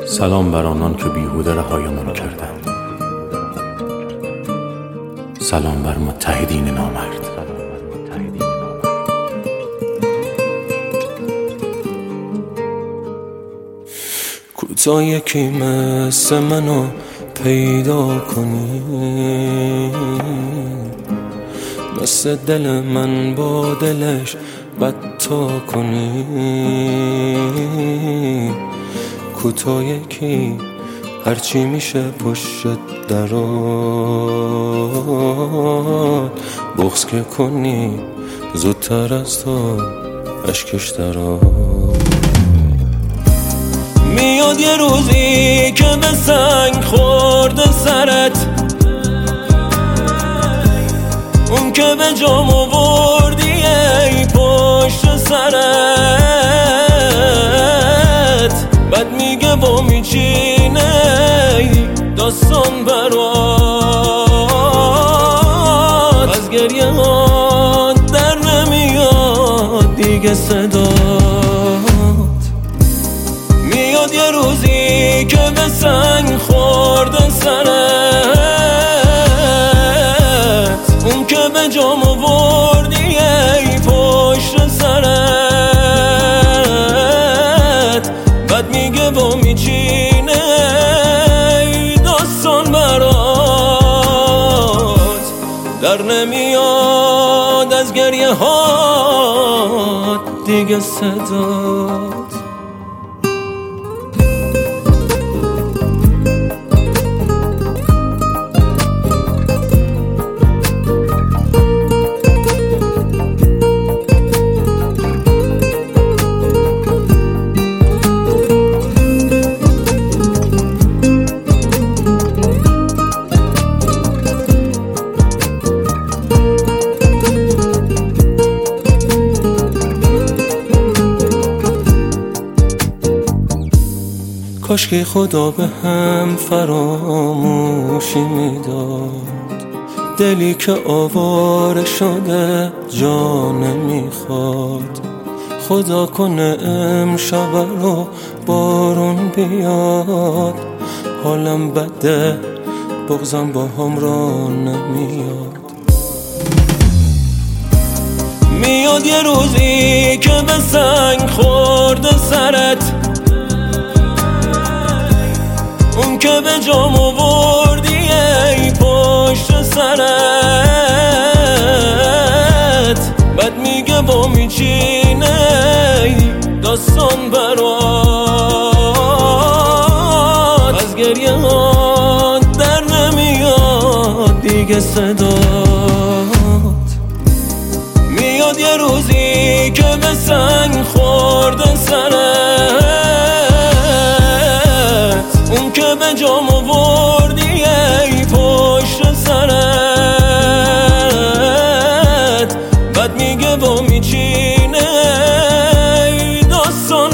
سلام بر آنان که بیهوده رهایمان کردند. سلام بر متحدین نامرد. کوتا یکی مثل منو پیدا کنی، مثل دل من با دلش بدتا کنی. کوتا یکی هرچی میشه پشت درات، بغض که کنی زودتر از تو اشکش درات. میاد یه روزی که به سنگ خورده سرت، اون که به جام آوردی ای پشت سرت، بعد میگه با میچینه داستان برات. از گریه ها در نمیاد دیگه صدات. میاد یه روزی که به سنگ خورده سرت، اون که به جام آوردی ای پشت سرت، بعد میگه با میچینه داستان برات. در نمیاد از گریه ها دیگه صدات. کاش که خدا به هم فراموشی میداد، دلی که آواره شده جا نمیخواد. خدا کنه امشب رو بارون بیاد، حالم بده بغضم با هم را نمیاد. میاد یه روزی که به سنگ خورده سرت، اون که به جام آوردی ای پشت سرت، بعد میگه با میچینه داستان برات. از گریه ها در نمیاد دیگه صدات. میاد یه روزی که به سنگ خورده سرت، اون که به جام آوردی ای پشت سرت، بعد میگه با میچینه داستان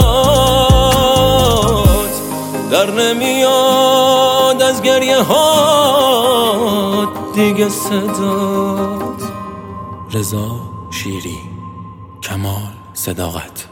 برات. در نمیاد از گریه ها دیگه صدات. رضا شیری، کمال صداقت.